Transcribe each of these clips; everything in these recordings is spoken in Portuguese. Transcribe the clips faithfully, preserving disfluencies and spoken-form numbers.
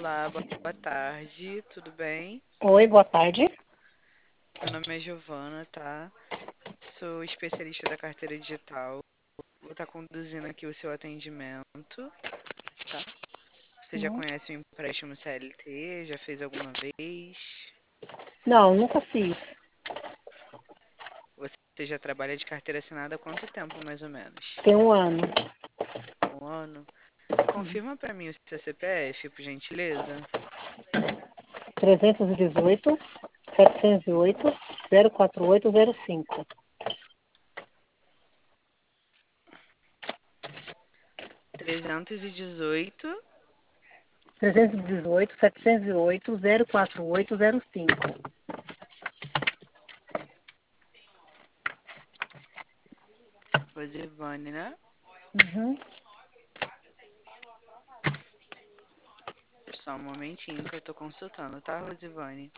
Olá, boa tarde, tudo bem? Oi, boa tarde. Meu nome é Giovana, tá? Sou especialista da carteira digital. Vou estar conduzindo aqui o seu atendimento, tá? Você já Hum. conhece o empréstimo C L T? Já fez alguma vez? Não, nunca fiz. Você já trabalha de carteira assinada há quanto tempo, mais ou menos? Tem um ano. Um ano? Confirma para mim o seu C P F, por gentileza. trezentos e dezoito, setecentos e oito, zero quatro oito zero cinco. trezentos e dezoito. trezentos e dezoito, setecentos e oito, zero quatro oito zero cinco. Rosivane, né? Uhum. Só um momentinho que eu tô consultando, tá, Rosivane?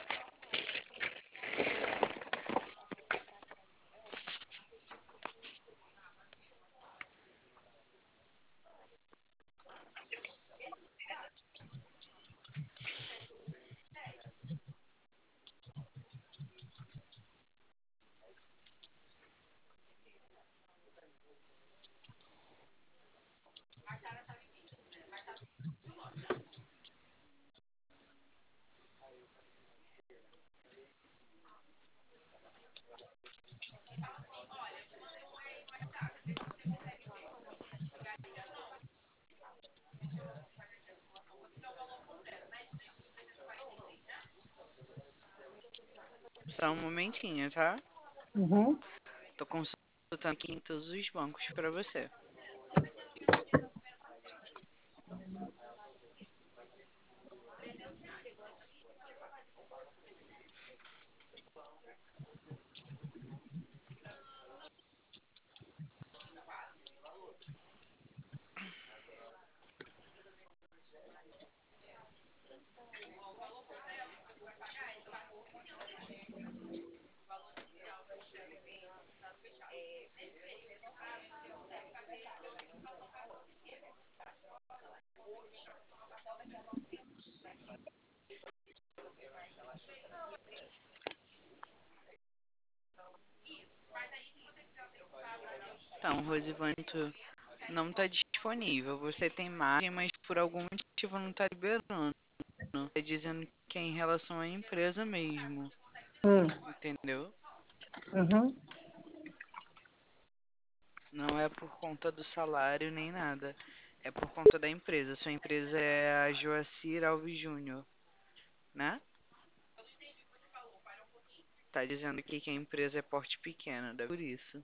Só um momentinho, tá? Uhum. Tô consultando aqui em todos os bancos para você. Então, Rosivane, tu não tá disponível. Você tem margem, mas por algum motivo não tá liberando. Tá dizendo que é em relação à empresa mesmo. Hum. Entendeu? Uhum. Não é por conta do salário nem nada. É por conta da empresa. Sua empresa é a Joacir Alves Júnior, né? Tá dizendo aqui que a empresa é porte pequeno, deve por isso.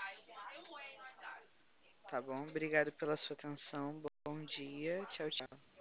Tá bom? Obrigado pela sua atenção. Bom dia. Tchau, tchau.